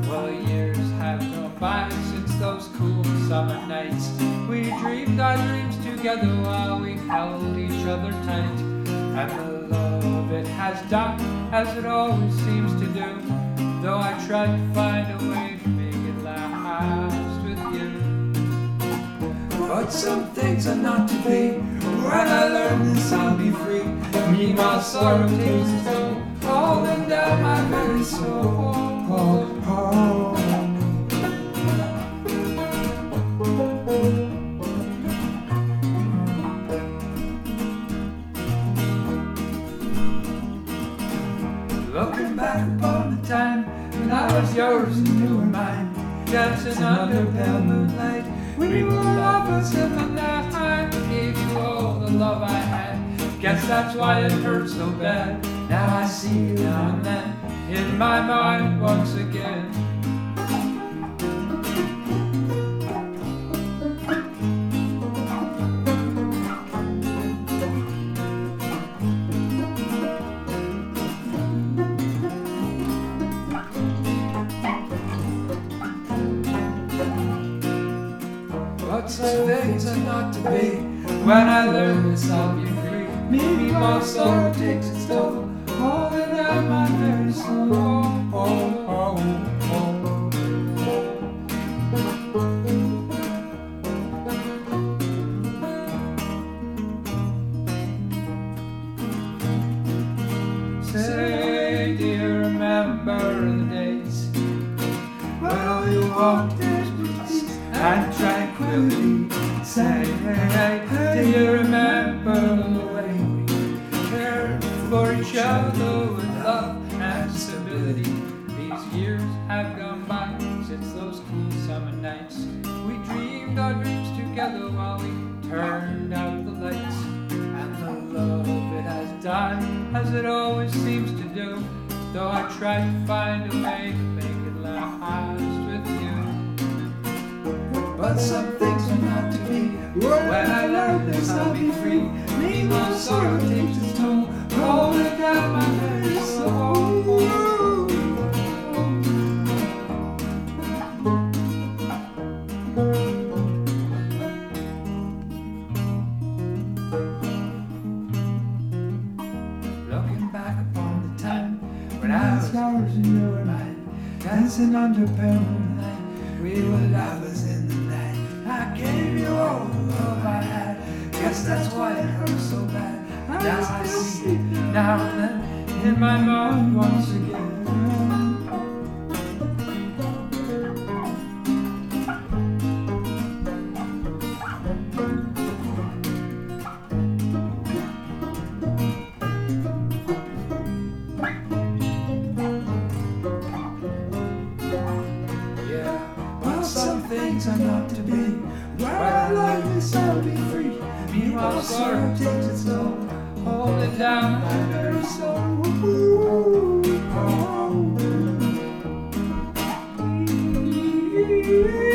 Well, years have gone by since those cool summer nights. We dreamed our dreams together while we held each other tight. And the love, it has died, as it always seems to do. Though I tried to find a way to make it last with you. But some things are not to be. When I learn this, I'll be free. Meanwhile, sorrow takes its toll, falling down my very soul. Looking back upon the time when I was yours and you were mine, dancing under pale moonlight, we were lovers in the night. I gave you all the love I had. Guess that's why it hurt so bad. Now I see you now and then in my mind once again. But some things are not to be. When I learn this, I'll be free. Maybe my sorrow takes its toll, falling down my very soul. Say, do you remember the days when all you walked was peace and tranquility? Say, do you remember the way we cared for each other with love and stability? These years have gone by since those cool summer nights. We dreamed our dreams together while we turned out the lights. And the love, it has died, as it always seems to do. Though I try to find a way to make it last with you. But some things are not to be. When I learn this, I'll be free. Meanwhile, sorrow takes its toll, rolling down my very soul. Looking back upon the time when I was yours and you were mine, dancing under pale moonlight, we were lovers in the night. I gave you all the love I had. Guess that's why it hurt so bad. Now I see it now and then in my mind once again. Some things are not to be. When I learn this, I'll be free. Meanwhile, sorrow takes its toll, holding down my very soul.